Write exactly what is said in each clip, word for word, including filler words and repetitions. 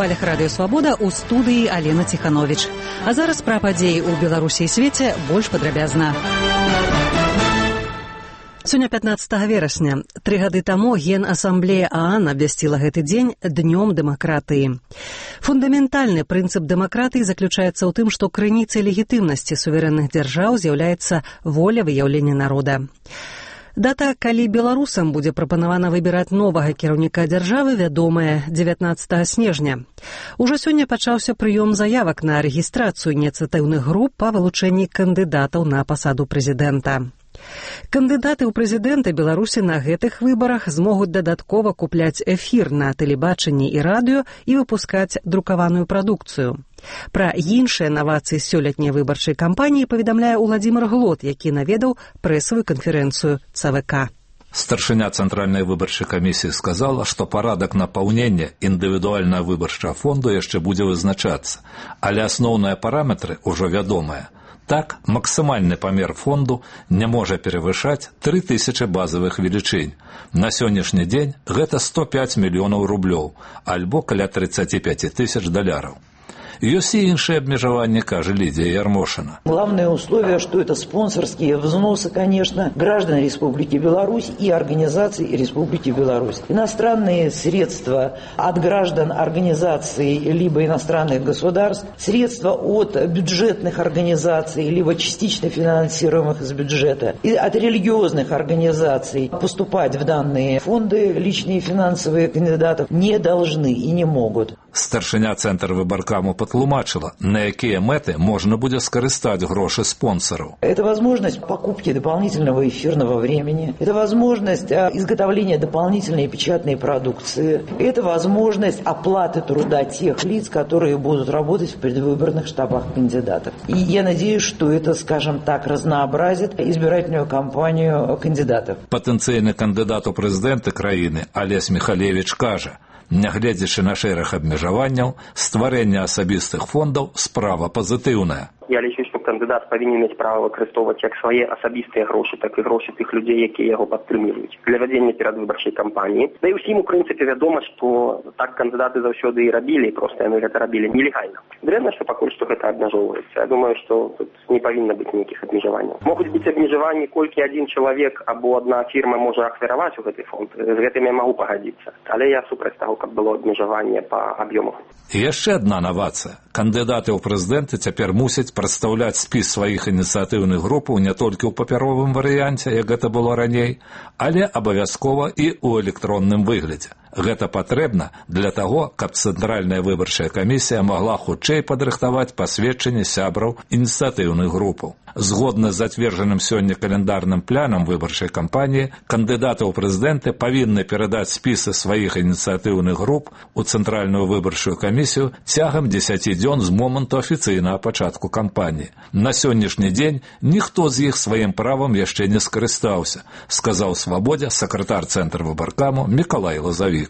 хвалях радыё «Свабода» ў студыі Алена Ціхановіч. А зараз пра падзеі ў Беларусі і свеце больш падрабязна. Сёння пятнаццатага верасня. Тры гады таму Генасамблея ААН абвясціла гэты дзень днём дэмакратыі. Фундаментальны прынцып дэмакратыі заключаецца ў тым, што крыніцай легітымнасці суверэнных дзяржаў з'яўляецца воля выяўлення народа. Дата, калі беларусам будзе прапанавана выбіраць новага кіраўніка дзяржавы, вядомая дзевятнаццатага снежня. Ужо сёння пачаўся прыём заявак на рэгістрацыю ініцыятыўных груп па вылучэнні кандыдатаў на пасаду прэзідэнта. Кандыдаты ў прэзідэнты Беларусі на гэтых выбарах змогуць дадаткова купляць эфір на тэлебачанні і радыё і выпускаць друкаваную прадукцыю. Пра іншыя навацыі сёлетняй выбарчай кампаніі паведамляе Уладзімир Глот, які наведаў прэсавую канферэнцыю ЦВК. Старшыня Цэнтральнай выбарчай камісіі сказала, што парадак напаўнення індывідуальнага выбарчага фонду яшчэ будзе вызначацца, але асноўныя параметры ўжо вядомыя. Так, максімальны памер фонду не можа перавышаць тры тысячы базавых велічынь. На сённяшні дзень гэта сто пяць мільёнаў рублёў, альбо каля тридцать пять тысяч даляраў. Ёсць и іншыя абмежаванні, кажа Лидия Ярмошина. Главное условие, что это спонсорские взносы, конечно, граждан Республики Беларусь и организаций Республики Беларусь. Иностранные средства от граждан организаций либо иностранных государств, средства от бюджетных организаций, либо частично финансируемых из бюджета, и от религиозных организаций поступать в данные фонды личные финансовые кандидатов не должны и не могут. Старшыня Цэнтр выбаркаму патлумачыла, на якія мэты можна будзе скарыстаць грошы спонсораў. Это возможность покупки дополнительного эфирного времени, это возможность изготовления дополнительной печатной продукции, это возможность оплаты труда тех лиц, которые будут работать в предвыборных штабах кандидатов. И я надеюсь, что это, скажем так, разнообразит избирательную кампанию кандидатов. Патэнцыйны кандыдат у прэзідэнты краіны Алесь Михалевич кажа, нягледзячы на шэраг абмежаванняў, стварэнне асабістых фондаў справа пазітыўная. Я лічу, што кандыдат павінен мець права выкарыстоўваць як свае асабістыя грошы, так і грошы тых людзей, якія яго падтрымліваюць для вядзення перадвыбарчай кампаніі. Да і ўсім, у прынцыпе, вядома, што так кандыдаты заўсёды і рабілі, проста яны гэта рабілі нелегальна. Дрэнна, што пакуль што гэта абмяжоўваецца. Я думаю, што тут не павінна быць ніякіх абмежаванняў. Могуць быць абмежаванні, колькі адзін чалавек або адна фірма можа ахвяраваць у гэты фонд. З гэтым я магу пагадзіцца. Але я супраць таго, каб было абмежаванне па аб'ёмах. І яшчэ адна навацыя. Кандыдаты ў прэзідэнты цяпер мусяць прадстаўляць спіс сваіх ініцыятыўных групаў не толькі ў папяровым варыянце, як гэта было раней, але абавязкова і ў электронным выглядзе. Гэта патрэбна для таго, каб Цэнтральная выбарчая камісія магла хутчэй падрыхтаваць пасведчанне сябраў ініцыятыўных групаў. Згодна з зацверджаным сёння календарным планам выбарчай кампаніі, кандыдаты ў прэзідэнты павінны перадаць спісы сваіх ініцыятыўных груп у Цэнтральную выбарчую камісію цягам дзесяці дзён з моманту афіцыйнага пачатку кампаніі. На сённяшні дзень ніхто з іх сваім правам яшчэ не скарыстаўся, сказаў Свабодзе сакратар Цэнтр выбаркаму Мікалай Лазавік.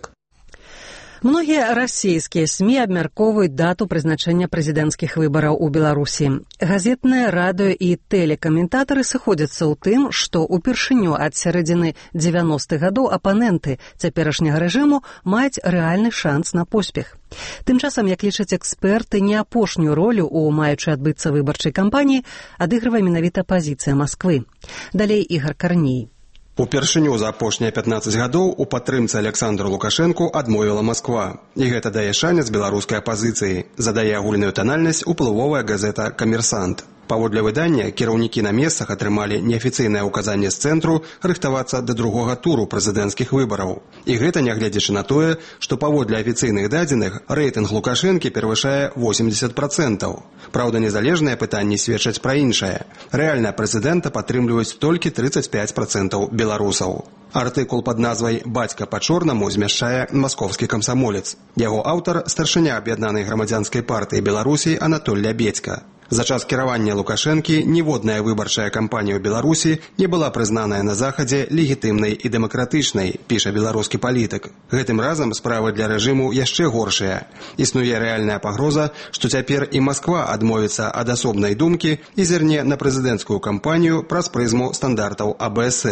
Многія расійскія СМІ абмяркоўваюць дату прызначэння прэзідэнцкіх выбараў у Беларусі. Газетныя, радыё і тэлекаментатары сыходзяцца ў тым, што ўпершыню ад сярэдзіны дзевяностых гадоў апаненты цяперашняга рэжыму маюць рэальны шанс на поспех. Тым часам, як лічаць эксперты, не апошнюю ролю ў маючай адбыцца выбарчай кампаніі адыгрывае менавіта пазіцыя Масквы. Далей Ігар Карней. Упершыню за апошнія пятнаццаць гадоў у падтрымцы Александру Лукашэнку адмовіла Масква. І гэта дае шанец беларускай апазіцыі, задае агульную танальнасць уплывовая газета «Камерсант». Паводле выдання, кіраўнікі на месцах атрымалі неафіцыйнае ўказанне з цэнтру рыхтавацца да другога туру прэзідэнцкіх выбараў. І гэта нягледзячы на тое, што паводле афіцыйных дадзеных рэйтынг Лукашэнкі перавышае восемьдесят процентаў. Праўда, незалежныя пытанні сведчаць пра іншае. Рэальна прэзідэнта падтрымліваюць толькі тридцать пять процентаў беларусаў. Артыкул пад назвай «Бацька па-чорнаму» змяшчае маскоўскі камсамолец. Яго аўтар – старшыня аб'яднанай грамадзянскай партыі Беларусі Анатоль Лябедзька. За час кіравання Лукашэнкі ніводная выбарчая кампанія ў Беларусі не была прызнаная на Захадзе легітымнай і дэмакратычнай, піша беларускі палітык. Гэтым разам справы для рэжыму яшчэ горшыя. Існуе рэальная пагроза, што цяпер і Масква адмовіцца ад асобнай думкі і зірне на прэзідэнцкую кампанію праз прызму стандартаў А Бэ Эс Э.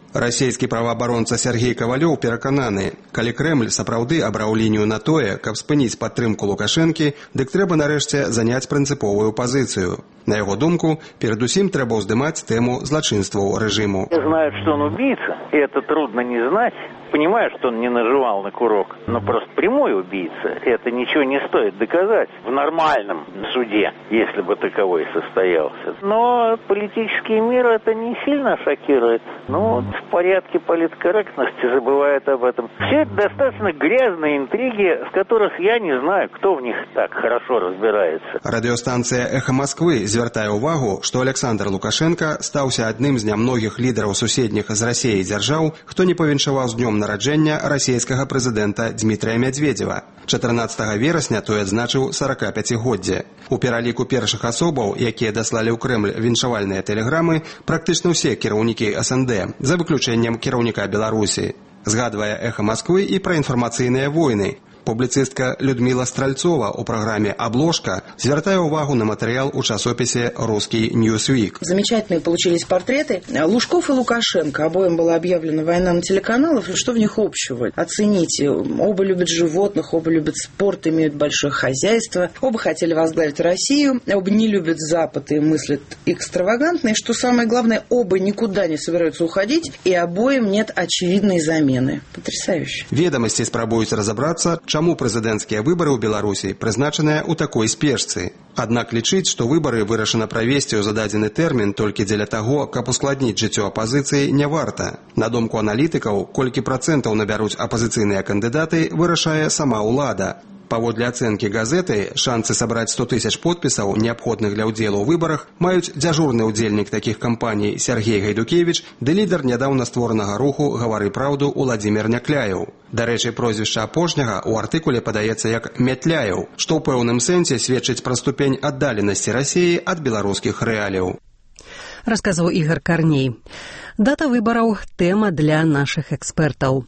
Расійскі праваабаронца Сергей Кавалёў перакананы, калі Крэмль сапраўды абраў лінію на тое, каб спыніць падтрымку Лукашэнкі, дык трэба нарэшце заняць прынцыповую пазіцыю. На яго думку, перадусім трэба ўздымаць тэму злачынстваў рэжыму. Я знаю, что он убийца, и это трудно не знать. Понимаю, что он не наживал на курок, но просто прямой убийца. Это ничего не стоит доказать в нормальном суде, если бы таковой состоялся. Но политический мир это не сильно шокирует. Ну, в порядке политкорректности забывает об этом. Все это достаточно грязные интриги, в которых я не знаю, кто в них так хорошо разбирается. Радиостанция «Эхо Москвы» звяртае ўвагу, што Александр Лукашенко стаўся адным з нямногіх лідараў суседніх з Расіяй дзяржаў, хто не павіншаваў з днём нараджэння расійскага прэзідэнта Дмітрия Медведева. чатырнаццатага верасня той адзначыў сорокапяцігоддзе. У пераліку першых асобаў, якія даслалі ў Крэмль віншавальныя тэлеграмы, практычна ўсе кіраўнікі эс эн дэ, за выключэннем кіраўніка Беларусі. Згадвае «Эхо Москвы» і пра інфармацыйныя войны. Публіцыстка Людмила Стральцова у программе «Обложка» звертая увагу на материал у часописе «Русский Ньюсвик». Замечательные получились портреты. Лужков и Лукашенко. Обоим была объявлена война на телеканалах. Что в них общего? Оцените. Оба любят животных, оба любят спорт, имеют большое хозяйство. Оба хотели возглавить Россию. Оба не любят Запад и мыслят экстравагантно. И что самое главное, оба никуда не собираются уходить. И обоим нет очевидной замены. Потрясающе. Ведомости спрабуюць разобраться, чаму прэзідэнцкія выбары ў Беларусі прызначаныя ў такой спешцы. Аднак лічыць, што выбары вырашана правесці ў зададзены тэрмін толькі дзеля таго, каб ускладніць жыццё апазіцыі, не варта. На думку аналітыкаў, колькі працэнтаў набяруць апазіцыйныя кандыдаты, вырашае сама ўлада. Паводле ацэнкі газеты, шансы сабраць сто тысяч подпісаў, неабходных для ўдзелу ў выбарах, маюць дзяжурны ўдзельнік такіх кампаній Сергей Гайдукевіч ды лідар нядаўна створанага руху «Гавары праўду» Уладзімір Някляеў. Дарэчы, прозвішча апошняга ў артыкуле падаецца як Метляеў, што ў пэўным сэнсе сведчыць пра ступень аддаленасці Расіі ад беларускіх рэаліяў. Расказаў Ігор Карней. Дата выбараў – тэма для нашых экспертаў.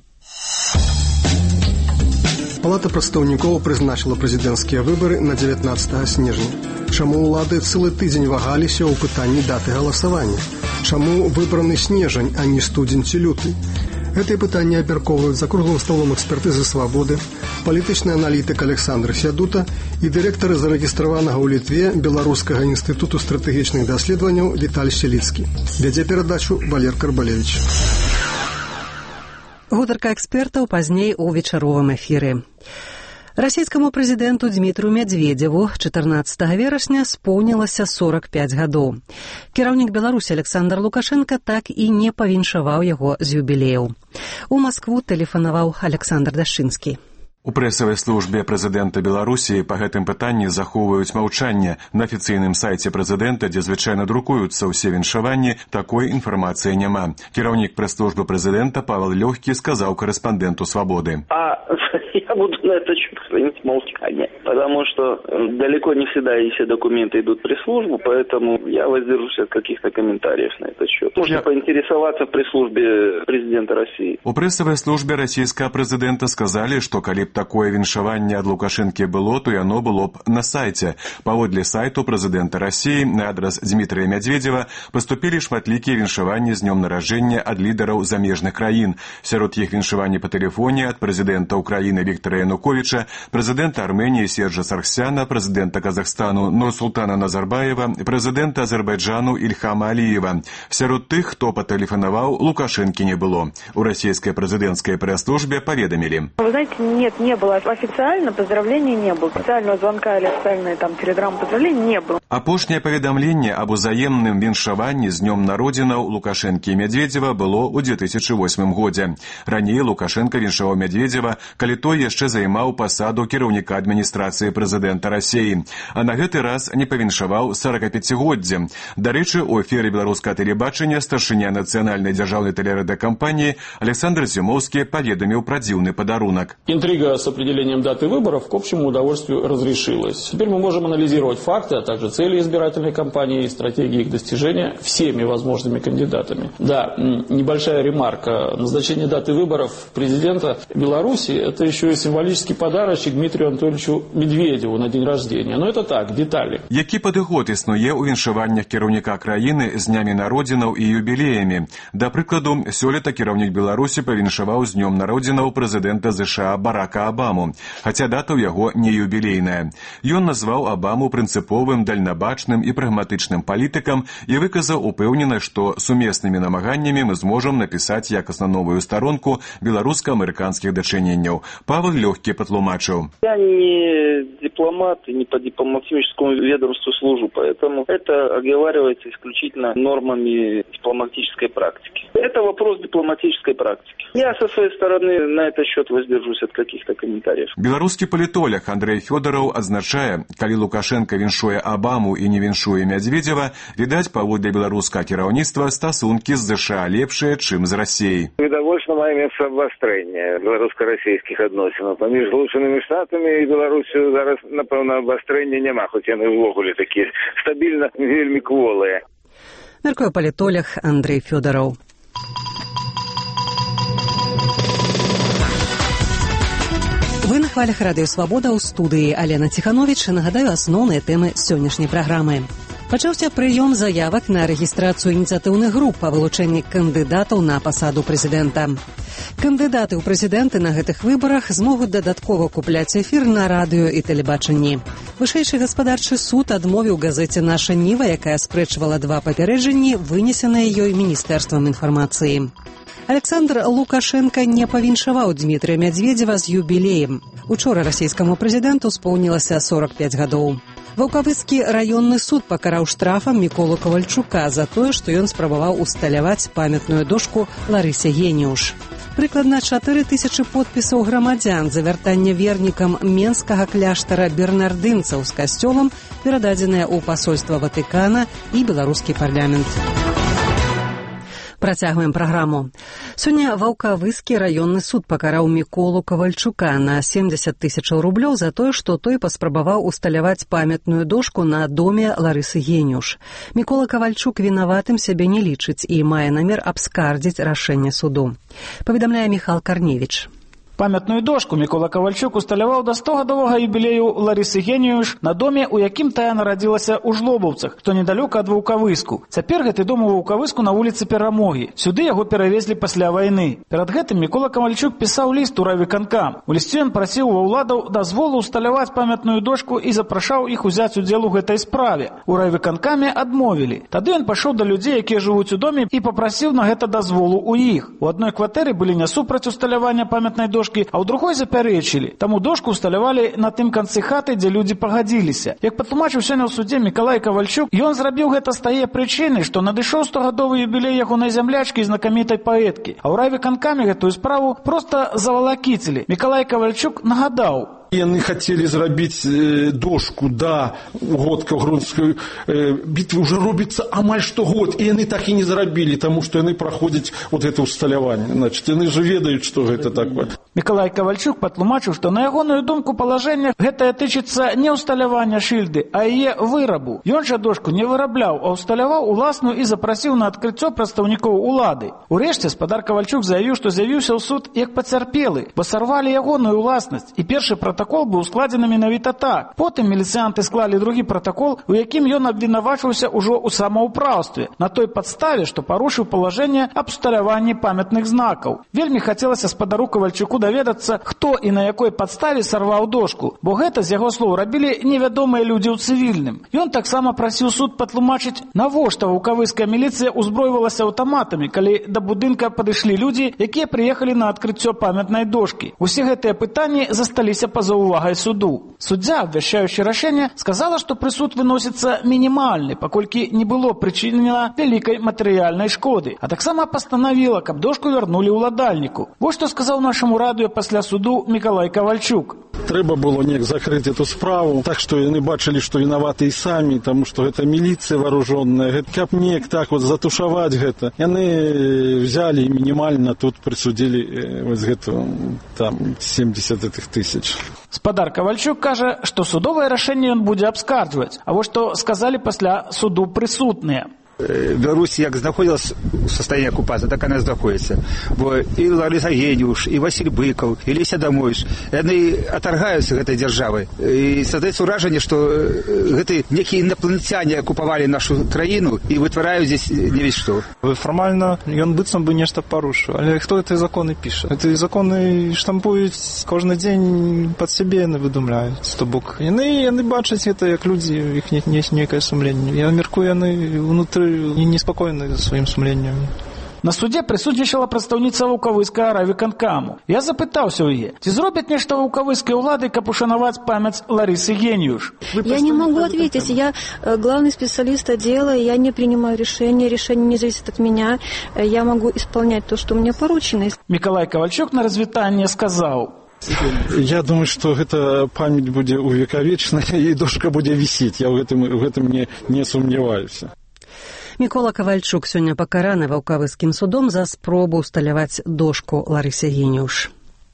Палата прадстаўнікоў прызначыла прэзідэнцкія выбары на дзевятнаццатага снежня. Чаму ўлады цэлы тыдзень вагаліся ў пытанні даты галасавання? Чаму выбраны снежань, а не студзень ці люты? Гэтыя пытанні абмяркоўваюць за круглым сталом экспертызы «Свабоды», палітычны аналітык Александр Сядута і дырэктар зарэгістраванага ў Літве Беларускага інстытуту стратэгічных даследаванняў Віталь Селіцкі. Вядзе перадачу Валер Карбалевіч. Гутарка экспертаў пазней у вечаровым эфіры. Расійскаму прэзідэнту Дмітрию Медведеву чатырнаццатага верасня споўнілася сорок пяць гадоў. Кіраўнік Беларусі Александр Лукашенко так і не павіншаваў яго з юбілеяў. У Маскву тэлефанаваў Александр Дашчынскі. У прэсавай службе прэзідэнта Беларусі па гэтым пытанні захоўваюць маўчанне. На афіцыйным сайце прэзідэнта, дзе звычайна друкуюцца ўсе віншаванні, такой інфармацыі няма. Кіраўнік прэс-службы прэзідэнта Павел Лёгкі сказаў корэспандэнту «Свободы». А я буду на этот счет хранить молчание, потому что далеко не всегда все документы идут в пресс-службу, поэтому я воздержусь от каких-то комментариев на этот счет. Можно я... поинтересоваться в пресс-службе президента России. У прэсавай службе расійскага прэзідэнта сказалі, што калі б такое віншаванне ад Лукашэнкі было, то яно было б на сайце. Паводле сайту прэзідэнта Расіі на адрас Дмітрия Медведева паступілі шматлікія віншаванні з днём нараджэння ад лідараў замежных краін. Сярод іх віншаванні па тэлефоне ад прэзідэнта Украіны Віктора Януковіча, прэзідэнта Арменіі Сержа Саргсяна, прэзідэнта Казахстану Нурсултана Назарбаева, прэзідэнта Азербайджану Ильхама Алиева. Сярод тых, хто патэлефанаваў, Лукашэнкі не было. У расійскай прэзідэнцкай прэс-службе паведамілі. Вы знаете, нет, не было. Официально поздравлений не было. Официального звонка или официальной там телеграммы поздравлений не было. Апошняе паведамленне аб узаемным віншаванні з днём народзінаў Лукашэнкі і Медведева было ў две тысячи восьмым годзе. Раней Лукашенко віншаваў Медведева, калі той яшчэ займаў пасаду кіраўніка адміністрацыі прэзідэнта Расіі. А на гэты раз не павіншаваў сорокапяцігоддзе. Дарэчы, у эфіры беларускага тэлебачання старшыня нацыянальнай дзяржаўнай тэлерадыёкампаніі Александр Зімоўскі паведаміў пра дзіўны падарунак. Интрига с определением даты выборов к общему удовольствию разрешилась. Теперь мы можем анализировать факты, а также цели избирательной кампании и стратегии их достижения всеми возможными кандидатами. Да, небольшая ремарка. Назначение даты выборов президента Беларуси – это это еще и символический подарочек Дмитрию Анатольевичу Медведеву на день рождения. Но это так, детали. Які падыход існуе ў віншаваннях кіраўніка краіны з днямі народзінаў і юбілеямі? Да прыкладу, сёлета кіраўнік Беларусі павіншаваў з днём народзінаў прэзідэнта ЗША Барака Абаму, хаця дата ў яго не юбілейная. Ён назваў Абаму прынцыповым, дальнабачным і прагматычным палітыкам і выказаў упэўненасць, што сумеснымі намаганнямі мы зможам напісаць якасна новую старонку беларуска-амерыканскіх дачыненняў. Павел Лёгкі патлумачыў. Я не дипломат и не по дипломатическому ведомству служу, поэтому это оговаривается исключительно нормами дипломатической практики. Это вопрос дипломатической практики. Я со своей стороны на этот счет воздержусь от каких-то комментариев. Беларускі палітолог Андрей Фёдораў адзначае, калі Лукашенко віншуе Абаму і не віншуе Медведева, відаць, паводле беларускага кіраўніцтва стасункі з ЗША лепшыя, чым з Расіяй. Відавочна мае месца абвастрэнне беларуска-расійскіх адносінаў паміж Злучанымі Штатамі і Беларусю зараз, напэўна, абвастрэння няма, хоць яны ўвогуле такія стабільна вельмі кволыя. Мяркуе палітолог Андрей Фёдораў. Вы на хвалях Радыё Свабода ў студыі Алена Ціхановіч. Нагадаю асноўныя тэмы сённяшняй праграмы. Пачаўся прыём заявак на рэгістрацыю ініцыятыўных груп па вылучэнні кандыдатаў на пасаду прэзідэнта. Кандыдаты ў прэзідэнты на гэтых выбарах змогуць дадаткова купляць эфір на радыё і тэлебачанні. Вышэйшы гаспадарчы суд адмовіў газеце «Наша Ніва», якая спрэчвала два папярэджанні, вынесеныя ёй Міністэрствам інфармацыі. Александр Лукашенко не павіншаваў Дмітрия Медведева з юбілеем. Учора расійскаму прэзідэнту споўнілася сорок пяць гадоў. Ваўкавыскі раённы суд пакараў штрафам Міколу Кавальчука за тое, што ён спрабаваў усталяваць памятную дошку Ларысе Геніуш. Прыкладна чатыры тысячы подпісаў грамадзян за вяртанне вернікам менскага кляштара бернардынцаў з касцёлам перададзеныя ў пасольства Ватыкана і беларускі парламент. Працягваем праграму. Сёння Ваўкавыскі раённы суд пакараў Міколу Кавальчука на семьдесят тысячаў рублёў за тое, што той паспрабаваў усталяваць памятную дошку на доме Ларысы Геніуш. Мікола Кавальчук вінаватым сябе не лічыць і мае намер абскардзіць рашэнне суду. Паведамляе Міхал Карневіч. Памятную дошку Мікола Кавальчук усталяваў да стогадовага юбілею Ларысы Геніуш на доме, у якім тая нарадзілася ў Жлобаўцах, што недалёка ад Ваўкавыску. Цяпер гэты дом у Ваўкавыску на вуліцы Перамогі. Сюды яго перавезлі пасля вайны. Перад гэтым Мікола Кавальчук пісаў ліст у райвыканкам. У лісце ён прасіў ва ўладаў дазволу усталяваць памятную дошку і запрашаў іх узяць удзел у гэтай справе. У райвыканкаме адмовілі. Тады ён пайшоў да людзей, якія жывуць у доме, і папрасіў на гэта дазволу ў іх. У адной кватэры былі не супраць усталявання памятнай дошкі, а ў другой запярэчылі. Таму дошку усталявалі на тым канцы хаты, дзе людзі пагадзіліся. Як патлумачыў сёння ў судзе Мікалай Кавальчук, ён зрабіў гэта з тае прычыны, што надышоў стогадовы юбілей ягонай зямлячкі і знакамітай паэткі. А ў райвыканкаме гэтую справу проста завалакіцілі. Мікалай Кавальчук нагадаў: яны хацелі зрабіць э, дошку да годка грунскай э, бітвы ўжо робіцца амаль штогод, і яны так і не зрабілі, таму што яны праходзяць вот гэта ўсталяванне. Значит, яны ж ведаюць, што гэта такое. Мікалай Кавальчук патлумачыў, што на ягоную думку палажэння гэтае тычыцца не ўсталявання шыльды, а яе вырабу. Ён жа дошку не вырабляў, а ўсталяваў уласную і запрасіў на адкрыццё прадстаўнікоў улады. Урэшце спадар Кавальчук заявіў, што з'явіўся ў суд як пацярпелы, бо сарвалі ягоную уласнасць, і першы протакол быў складзены менавіта так. Потым міліцыянты склалі другі протакол, у якім ён абвінавачваўся ўжо ў самаўпраўстве, на той падставе, што парушыў палажэнне аб усталяванні памятных знакаў. Вельмі хацелася спадару Кавальчуку даведацца, хто і на якой падставе сарваў дошку, бо гэта, з яго слоў, рабілі невядомыя людзі ў цывільным. Ён таксама прасіў суд патлумачыць, навошта ваўкавыская міліцыя ўзброівалася аўтаматамі, калі да будынка падышлі людзі, якія прыехалі на адкрыццё памятнай дошкі. Усе гэтыя пытанні засталіся па-за ўвагай суду. Суддзя, абвяшчаючы рашэнне, сказала, што прысуд выносіцца мінімальны, паколькі не было прычынена вялікай матэрыяльнай шкоды, а таксама пастанавіла, каб дошку вярнулі ўладальніку. Вось што сказаў нашаму радыё пасля суду Мікалай Кавальчук. Трэба было неяк закрыць эту справу, так што яны бачылі, што вінаваты і самі, таму што гэта міліцыя вооружённая, каб неяк так вот затушаваць гэта. Яны взялі і мінімальна тут прысудзілі вось гэту там семьдесят этих тысяч. Спадар Кавальчук кажа, што судовае рашэнне ён будзе абскарджваць, а вось што сказалі пасля суду прысутныя. Беларусь як знаходзілася ў состоянии оккупации, так она знаходится. Бо и Лариса Гениуш, и Василий Быков, и Леся Домойш, они отторгаются этой державой. И создается уражение, что это некие инопланетяне оккуповали нашу краину и вытворяют здесь не весь что. Формально он быццам бы нечто порушил. Але кто эти законы пишет? Эти законы штампуют каждый день под себе, не выдумляют. Стобок. И они бачат это, как люди, их нет, нет некое сумление. Я меркую, они внутри неспокойны своим сумлением. На суде присутнічала прадстаўніца вулкавыскага райвыканкаму. Я запытаўся ў яе, ці зробяць нешта вулкавыскай улады, каб ушанаваць памяць Ларисы Гениуш. Я не могу ответить. Я главный специалист отдела, я не принимаю решения, решение не зависит от меня. Я могу исполнять то, что мне поручено. Миколай Ковальчук на развітанне сказаў: Я думаю, что эта память будет увековечена, и дошка будет висеть. Я в этом, в этом не, не сомневаюсь. Мікола Кавальчук сёння пакараны ваўкавыскім судом за спробу усталяваць дошку Ларысе Гениуш.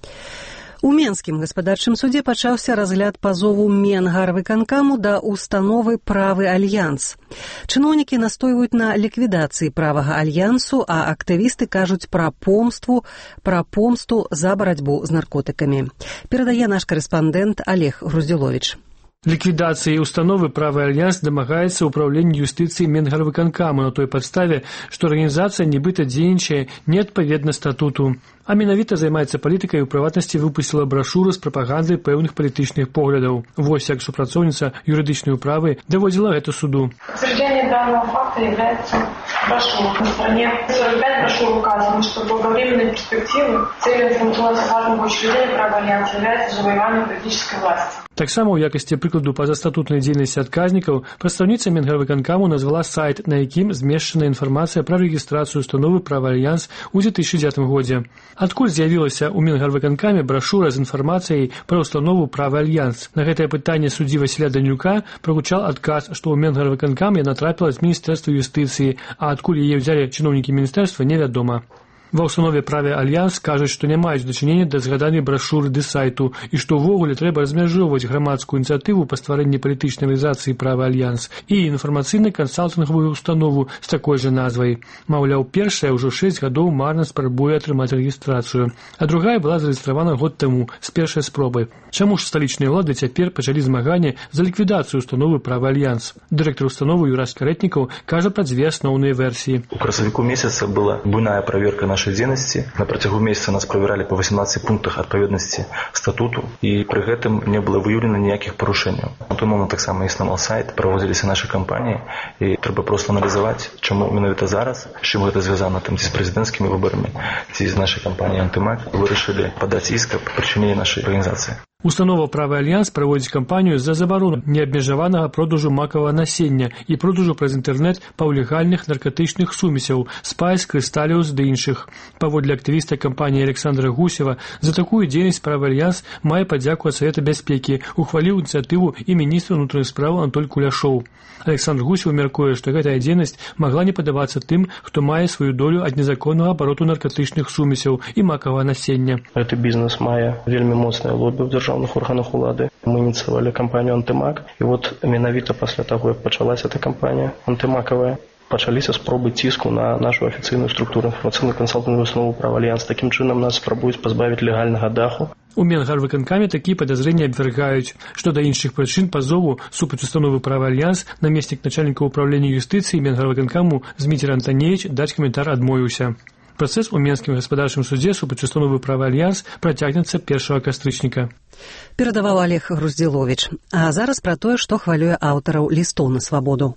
У Менскім гаспадарчым судзе пачаўся разгляд пазову Менгарвыканкаму да установы «Правы альянс». Чыноўнікі настойваюць на ліквідацыі правага альянсу, а актывісты кажуць пра помству, пра помсту за барацьбу з наркотыкамі. Перадае наш корэспандэнт Олег Груздзіловіч. Ликвидации установы «Правый альянс» домагается управление юстиции Менгарвыканкаму на той подставе, что организация нібыта дзейнічае не адпаведна статуту, а менавіта займаецца палітыкай і ў прыватнасці выпусціла брошуру з прапагандай пэўных палітычных поглядаў. Вось як супрацоўніца юрыдычнай управы даводзіла гэта суду. Подтверждение данного факта является брошюра. На стране сорок пять брошюр указано, что в долговременной перспективе целью информационно-важного учреждения «Правый альянс» является завоевание политической власти. Таксама ў якасці прыкладу пазастатутнай дзейнасці адказнікаў прадстаўніца Менгарвыканкаму назвала сайт, на якім змешчана інфармацыя пра рэгістрацыю установы «Правый альянс» у две тысячи дзевятым годзе. Адкуль з'явілася ў Менгарвыканкаме брошура з інфармацыяй пра установу «Правый альянс»? На гэтае пытанне суддзі Васіля Данілюка прагучаў адказ, што ў Менгарвыканкам яна трапіла з міністэрства юстыцыі, а адкуль яе ўзялі чыноўнікі міністэрства, невядома. Ва ўстанове «Правый альянс» кажуць, што не маюць дачынення да згаданай брошуры ды сайту і што ўвогуле трэба размяжоўваць грамадскую ініцыятыву па стварэнні палітычнай арганізацыі «Правый альянс» і інфармацыйна-кансалтынгавую установу з такой жа назвай. Маўляў, першая ўжо шэсць гадоў марна спрабуе атрымаць рэгістрацыю, а другая была зарэгістравана год таму з першай спробы. Чаму ж сталічныя ўлады цяпер пачалі змаганне за ліквідацыю установы «Правый альянс»? Дырэктар установы Юрас Карэтнікаў кажа пра дзве асноўныя версіі. У красавіку месяца была буйная праверка нашай дзейнасці. На працягу месяца нас правяралі па восемнадцати пунктах адпаведнасці статуту, і пры гэтым не было выяўлена ніякіх парушэнняў. На той момант таксама існаваў сайт, праводзіліся нашы кампаніі, і трэба проста аналізаваць, чаму менавіта зараз, з чым гэта звязана, там ці з прэзідэнцкімі выбарамі, ці з нашай кампаніяй «Антымак» вырашылі падаць іск аб прычыненні нашай арганізацыі. Установа «Правый альянс» праводзіць кампанію за забарону неабмежаванага продажу макавага насення і продажу праз інтэрнэт паўлегальных наркатычных сумесяў, спайс, крысталіус ды іншых. Паводле актывіста кампаніі Александра Гусева, за такую дзейнасць «Правый альянс» мае падзяку ад Савета бяспекі, ухваліў ініцыятыву і міністр унутраных спраў Антоль Куляшоў. Александр Гусев мяркуе, што гэтая дзейнасць магла не падабацца тым, хто мае сваю долю ад незаконнага абароту наркатычных сумесяў і макавага насення. Гэты бізнес мае вельмі моцнае лобі ў дзяржаўных органах улады. Мы ініцыявалі кампанію «Антымак», і вот менавіта пасля таго, як пачалася эта кампанія антымакавая, пачаліся спробы ціску на нашу афіцыйную структуру інфармацыйна-кансалтынгавую установу «Правый альянс». Такім чынам нас спрабуюць пазбавіць легальнага даху. У Менгарвыканкаме такія падазрэнні абвяргаюць. Што да іншых прычын пазову супраць установы «Правый альянс», намеснік начальніка ўправлення юстыцыі Менгарвыканкаму Зміцер Антанеевич даць каментар адмовіўся. Працэс у Менскім гаспадарчым судзе супраць установы «Правый альянс» працягнецца першага кастрычніка. Перадаваў Олег Груздзіловіч. А зараз пра тое, што хвалюе аўтараў лістоў на свабоду.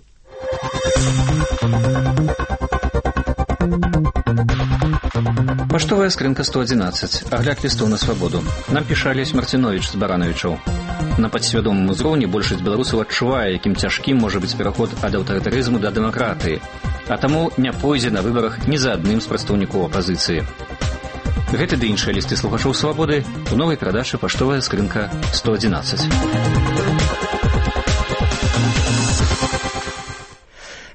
Паштовая скрынка сто адзінаццаць. Агляд лістоў на свабоду. Нам піша Алесь Марціновіч з Баранавічаў. На падсвядомым узроўні большасць беларусаў адчувае, якім цяжкім можа быць пераход ад аўтарытарызму да дэмакратыі, а таму не пойдзе на выбарах ні за адным з прадстаўнікоў апазіцыі. Гэты ды іншыя лісты слухачоў свабоды у новай перадачы «Паштовая скрынка сто адзінаццаць».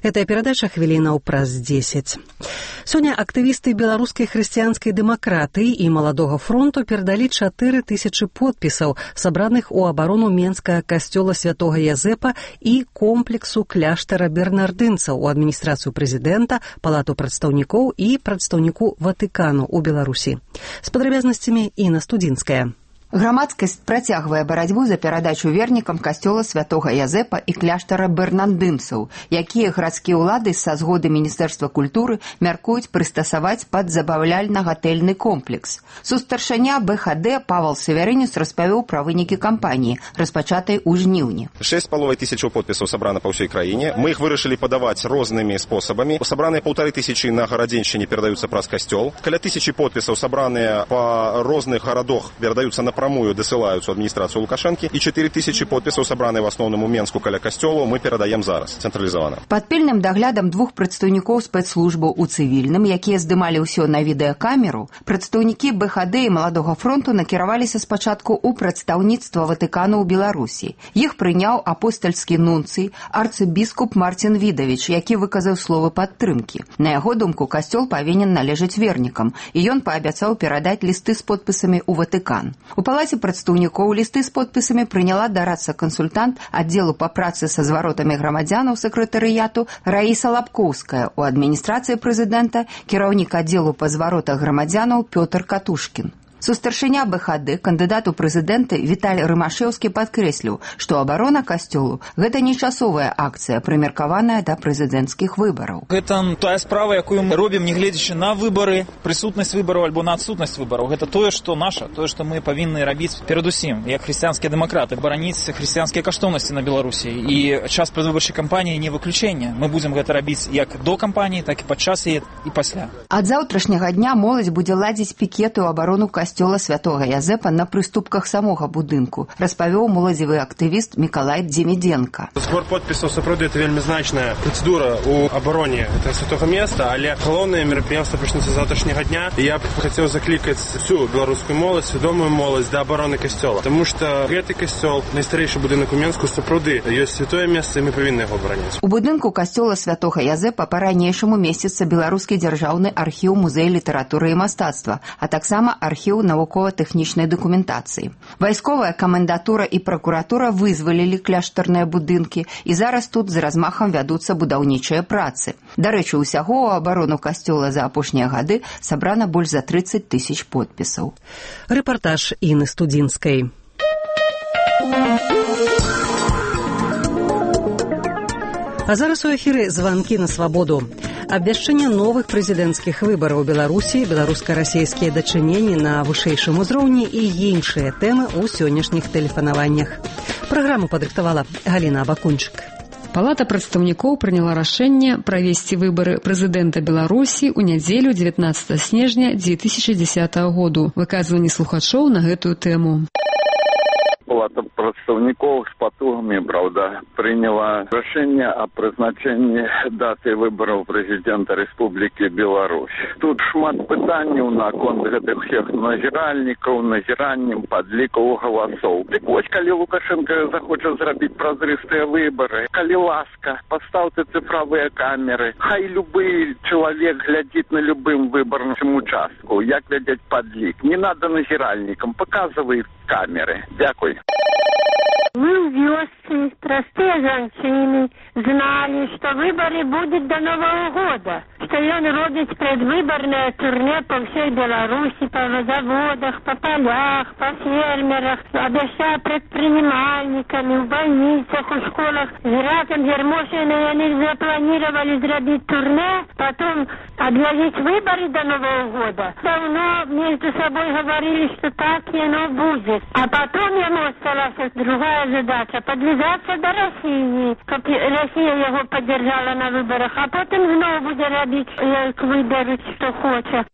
Гэтая перадача хвілінаў праз дзесяць. Сёння актывісты беларускай хрысціянскай дэмакратыі і маладога фронту перадалі чатыры тысячы подпісаў, сабраных у абарону Менскага касцёла святога Язэпа і комплексу кляштара бернардынцаў у адміністрацыю прэзідэнта, палату прадстаўнікоў і прадстаўніку Ватыкану ў Беларусі. З падрабязнасцямі Інна Студзінская. Грамадскасць працягвае барацьбу за перадачу вернікам касцёла святога Язэпа і кляштара бернардынцаў, якія гарадскія ўлады са згоды Міністэрства культуры мяркуюць прыстасаваць пад забаўляльна-гатэльны комплекс. Сустаршаня бэ ха дэ Павел Северынюс распавёў пра вынікі кампаніі, распачатай у жніўні. шэсць з паловай тысячаў подпісаў сабрана па ўсёй краіне. Мы іх вырашылі падаваць рознымі спосабамі. Сабраныя паўтары тысячы на гарадзеншчыне перадаюцца праз касцёл. Каля тысячы подпісаў сабраныя па розных гарадах перадаюцца на напрямую досылаются в администрацию Лукашенки, и четыре тысячи подписов, собранные в основном у Менску каля касцёла, мы передаем зараз, централизованно. Под пільным даглядам двух прадстаўнікоў спецслужбаў у цывільным, якія здымалі ўсё на відэакамеру, прадстаўнікі бэ ха дэ і маладога фронту накіраваліся спачатку ў прадстаўніцтва Ватыкану ў Беларусі. Іх прыняў апостальскі нунцый, арцыбіскуп Марцін Відавіч, які выказаў словы падтрымкі. На яго думку, касцёл павінен належаць вернікам, і ён паабяцаў перадаць лісты з подпісамі ў Ватыкан. У палаце прадстаўнікоў лісты з подпісамі прыняла дарадца-кансультант аддзелу па працы са зваротамі грамадзянаў сакратарыяту Раіса Лапкоўская, у адміністрацыі прэзідэнта кіраўнік аддзелу па зваротах грамадзянаў Пётр Катушкін. Сустаршыня бэ ха дэ, кандыдат у прэзідэнты Віталь Рымашэўскі падкрэсліў, што абарона касцёлу – гэта не часовая акцыя, прымеркаваная да прэзідэнцкіх выбараў. Гэта тая справа, якую мы робім, нягледзячы на выбары, прысутнасць выбараў альбо на адсутнасць выбараў. Гэта тое, што наша, тое, што мы павінны рабіць перадусім, як хрысціянскія дэмакраты, бараніць хрысціянскія каштоўнасці на Беларусі. І час прадвыбарчай кампаніі не выключэнне. Мы будзем гэта рабіць як до кампаніі, так і падчас яе і пасля. Ад заўтрашняга дня моладзь будзе ладзіць пікеты ў абарону касцёла касцёла святога Язэпа на прыступках самога будынку, распавёў моладзевы актывіст Мікалай Дземідзенка. Збор подпісаў сапраўды это вельмі значная працэдура ў абароне гэтага святога места, але галоўнае мерапрыемства пачнецца з заўтрашняга дня. І я б хацеў заклікаць всю беларускую моладзь, свядомую моладзь да абароны касцёла, таму што гэты касцёл, найстарэйшы будынак у Менску, сапраўды ёсць святое месца, і мы павінны яго абараняць. У будынку касцёла святога Язэпа па-ранейшаму месціцца беларускі дзяржаўны архіў музей літаратуры і мастацтва, а таксама архіў навукова-тэхнічнай дакументацыі. Вайсковая камендатура і пракуратура вызвалілі кляштарныя будынкі, і зараз тут з размахам вядуцца будаўнічыя працы. Дарэчы, усяго ў абарону касцёла за апошнія гады сабрана больш за трыццаць тысяч подпісаў. Рэпартаж Інны Студзінскай. А зараз у эфіры званкі на свабоду. Абвяшчэнне новых прэзідэнцкіх выбараў у Беларусі, беларуска-расейскія дачыненні на вышэйшым узроўні і іншыя тэмы ў сённяшніх тэлефанаваннях. Праграму падрыхтавала Галіна Абакунчык. Палата прадстаўнікоў прыняла рашэнне правесці выбары прэзідэнта Беларусі ў нядзелю дзевятнаццатага снежня дзве тысячы дзесятага году. Выказванні слухачоў на гэтую тэму. Палата прадстаўнікоў з патугамі, праўда, прыняла рашэнне о прызначэнні даты выбараў прэзідэнта Рэспублікі Беларусь. Тут шмат пытанняў наконт гэтых всех назіральнікаў, назіраннем, падлікаў галасоў. Дык вось, калі Лукашенко захоча зрабіць празрыстыя выбары, калі ласка, пастаўце цифровыя камеры, хай любы чалавек глядзіць на любым выбарным участку, як глядзяць падлік. Не надо назіральнікам, паказвай камеры. Дякуй. Мы в вёсцы, простые жанчыны, знали, что выборы будут до Нового года, что он робит предвыборное турне по всей Беларуси, по заводах, по полях, по фермерах, обещая предпринимальниками, в больницах, в школах. Разом Ермошиной они запланировали сделать турне, потом объявить выборы до Нового года. Давно между собой говорили, что так и оно будет. А потом ему осталась другая задача – подвязаться до России, как Россия его поддержала на выборах, а потом снова будет робить, як выберет, что хочет.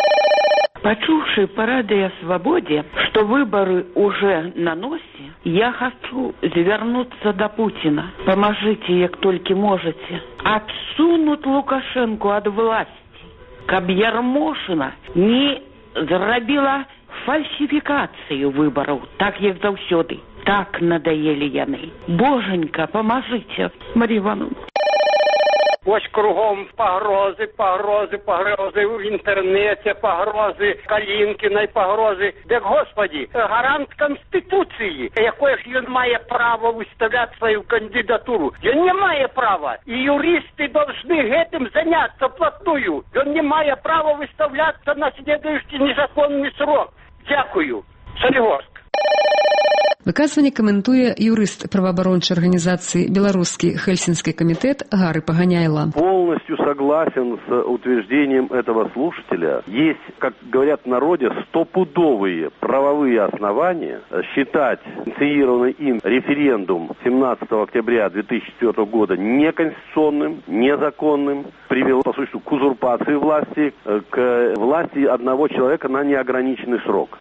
Почувши по радио «Свободе», что выборы уже на носе, я хочу звернуться до Путина. Поможите, як только можете. Отсунуть Лукашенко от власти, каб Ярмошина не зробила фальсификацию выборов, так як заўсёды. Так надоели яны. Боженька, поможите, Мария Ивановна. Ось кругом погрози, погрози, погрози в інтернеті, погрози Калінкіної, погрози. Так, Господи, гарант Конституції, якої ж він має право виставляти свою кандидатуру. Він не має права. І юристи повинні гэтым заняться вплотную. Він не має права виставлятися на слідуючий незаконний срок. Дякую. Солігорськ. Выказванне каментуе юрыст праваабарончай арганізацыі «Беларускі Хельсинский комитет» Гары Паганяйла. Полностью согласен с утверждением этого слушателя. Есть, как говорят в народе, стопудовые правовые основания считать инициированный им референдум семнадцатого октября две тысячи четвёртого года неконституционным, незаконным, привел, по сути, к узурпации власти, к власти одного человека на неограниченный срок.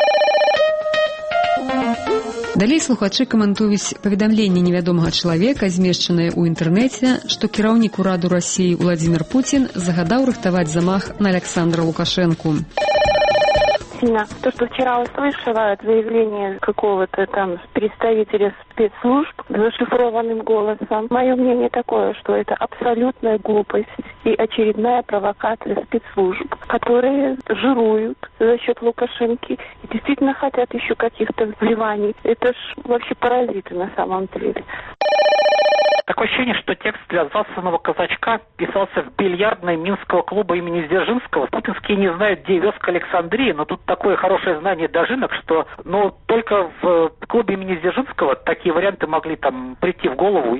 Далей слухачы каментуюць паведамленне невядомага чалавека, змешчанае ў інтэрнэце, што кіраўнік ураду Расіі Владзімір Пуцін загадаў рыхтаваць замах на Александра Лукашенку. То, что вчера услышала от заявления какого-то там представителя спецслужб зашифрованным голосом, мое мнение такое, что это абсолютная глупость и очередная провокация спецслужб, которые жируют за счет Лукашенки и действительно хотят еще каких-то вливаний. Это ж вообще паразиты на самом деле. Такое ощущение, что текст для засланного казачка писался в бильярдной Минского клуба имени Дзержинского. Путинские не знают, где вёз к Александрии, но тут такое хорошее знание дожинок, что ну, только в клубе имени Дзержинского такие варианты могли там прийти в голову.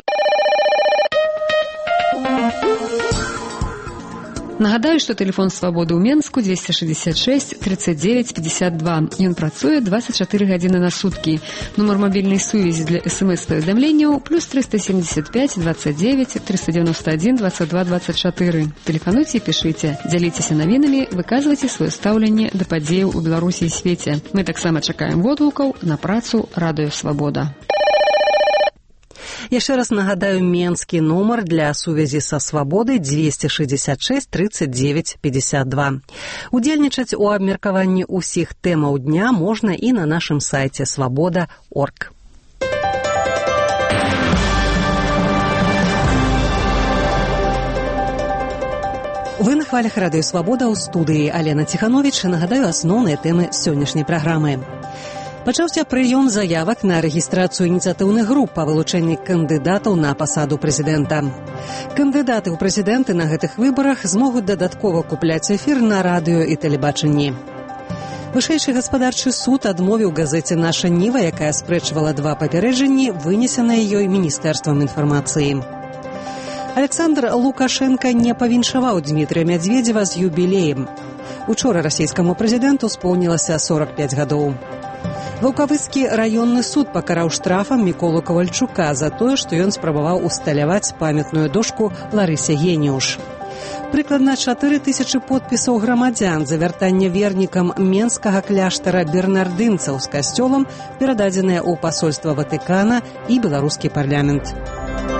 Нагадаю, што тэлефон свабоды ў Менску двести шестьдесят шесть тридцать девять пятьдесят два. Ён працуе двадцать четыре гадзіны на суткі. Нумар мабільнай сувязі для эс-эм-эс-паведамленняў плюс триста семьдесят пять двадцать девять триста девяносто один двадцать два двадцать четыре. Тэлефануйце і пішыце, дзяліцеся навінамі, выказвайце сваё стаўленне да падзеяў у Беларусі і свеце. Мы таксама чакаем водгукаў на працу Радыё Свабода. Яшчэ раз нагадаю менскі нумар для сувязі са свабодай двести шестьдесят шесть тридцать девять пятьдесят два. Удзельнічаць у абмеркаванні ўсіх тэмаў дня можна і на нашым сайце свабода точка орг. Вы на хвалях Радыё Свабода ў студыі Алена Ціхановіч. Нагадаю асноўныя тэмы сённяшняй праграмы. Пачаўся прыём заявак на рэгістрацыю ініцыятыўных груп па вылучэнні кандыдатаў на пасаду прэзідэнта. Кандыдаты ў прэзідэнты на гэтых выбарах змогуць дадаткова купляць эфір на радыё і тэлебачанні. Вышэйшы гаспадарчы суд адмовіў газеце «Наша Ніва», якая спрэчвала два папярэджанні, вынесеныя ёй Міністэрствам інфармацыі. Александр Лукашенко не павіншаваў Дмітрия Медведева з юбілеем. Учора расійскаму прэзідэнту споўнілася сорок пять гадоў. Ваўкавыскі раённы суд пакараў штрафам Міколу Кавальчука за тое, што ён спрабаваў усталяваць памятную дошку Ларысе Геніуш. Прыкладна чатыры тысячы подпісаў грамадзян за вяртанне вернікам менскага кляштара бернардынцаў з касцёлам перададзеныя ў пасольства Ватыкана і беларускі парламент.